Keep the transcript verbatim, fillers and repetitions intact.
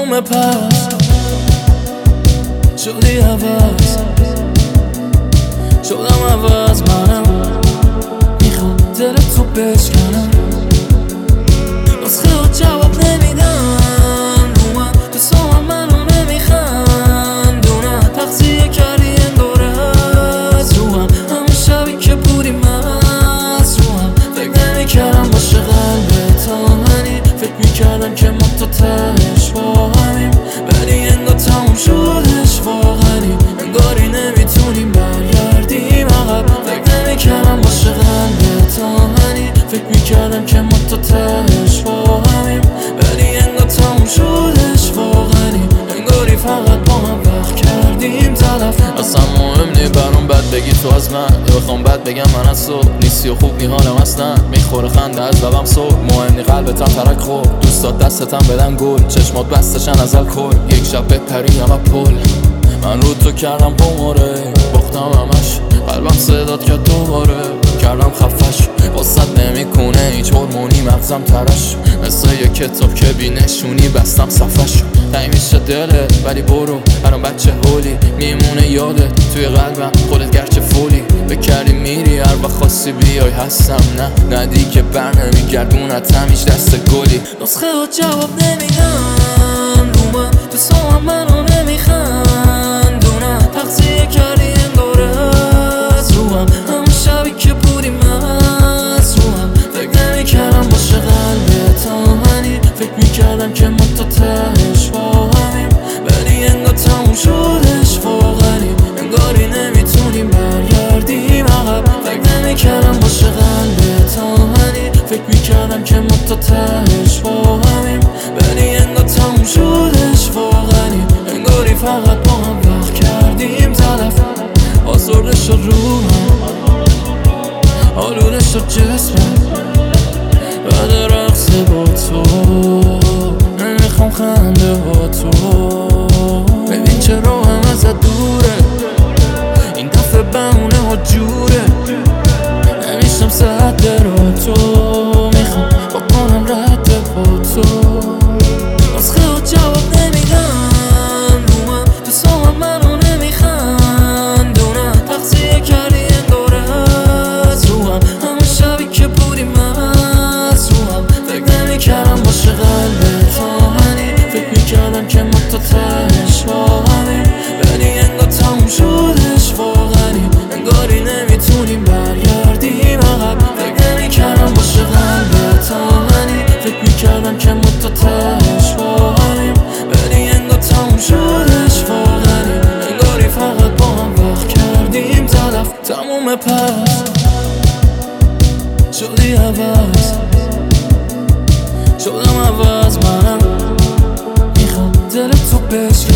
تموم پس شدی عوض، شدم عوض منم، میخوام دل تو بشکنم. نسخه ها جواب نمیدن رو من، دوستام منو نمیخندونن. تقصیه کردی انگار از رو هم، همون شبی که بودی مست رو هم. فکر نمیکردم باشه قلب تا منی، فکر میکردم که ما تا تهش با همیم، ولی انگار تموم شدش واقعی. انگاری نمیتونیم برگردیم عقب. فکر نمیکردم باشه قلب تا منی، فکر میکردم که ما تا تهش با همیم، ولی انگار تموم شدش واقعی. انگاری فقط با هم وقت کردیم تلف. اصلا مهم نی برام بد بگی تو از من، یا بخوام بد بگم من از تو. نیستی و خوب نی حالم اصلا، میخوره خنده از لبم صبح. مهم نی قلبتم ترک خورد، دوستات دستتم بدن گل، چشمات بستشن از الکل. یک شب بپریم و پل، من رو تو کردم قماره، باختم همش، قلبم صدات کرد دوباره، کردم خفش. واسط نمیکنه هیچ هورمونی مغزم ترش، مثل یه کتاب که بی نشونی بستم صفحش. تایی میشه دلت ولی برو، برام بچه هولی میمونه یادت توی قلبم، خودت گرچه فولی. بکردی میری هر وقت خواستی بیای هستم، نه ندی که بر نمیگردونتم هیچ دست گلی. نسخه ها جواب نمیدن رو من، دوستام منو نمیخندونن. تقصیه کردی انگار از رو هم، همون شبی که بودی مست رو هم. فکر نمیکردم باشه قلب تا منی، فکر میکردم که ما تا تهش با همیم، ولی انگار تموم شدش واقعی. انگاری نمیتونیم برگردیم عقب. فکر نمیکردم باشه قلب تا منی، فکر میکردم که ما تا تهش با همیم، ولی انگار تموم شدش واقعی. انگاری فقط با هم وقت کردیم تلف. آزرده شد روحم، آلوده شد جسمم، بعد رقص با تو نمیخوام خنده با تو. ببین چرا هم ازت دوره، این دفعه بهونه ها جوره. نمیشم سد را تو، میخوام با کنم رد با تو. نسخه ها جواب نمیدن رو من، دوستام منو نمیخندونن. تقصیه کردی انگار از رو هم، همون شبی که بودی مست رو هم. فکر نمیکردم باشه قلب تا منی، فکر میکردم که ما تا تهش با همیم، ولی انگار تموم شدش واقعی. انگاری نمیتونیم برگردیم عقب. فکر نمیکردم باشه قلب تا منی، فکر میکردم که ما تا تهش با همیم، ولی انگار تموم شدش واقعی. انگاری فقط با هم وقت کردیم تلف. تموم پس شدی عوض، شدم عوض منم، میخوام دل تو بشکنم.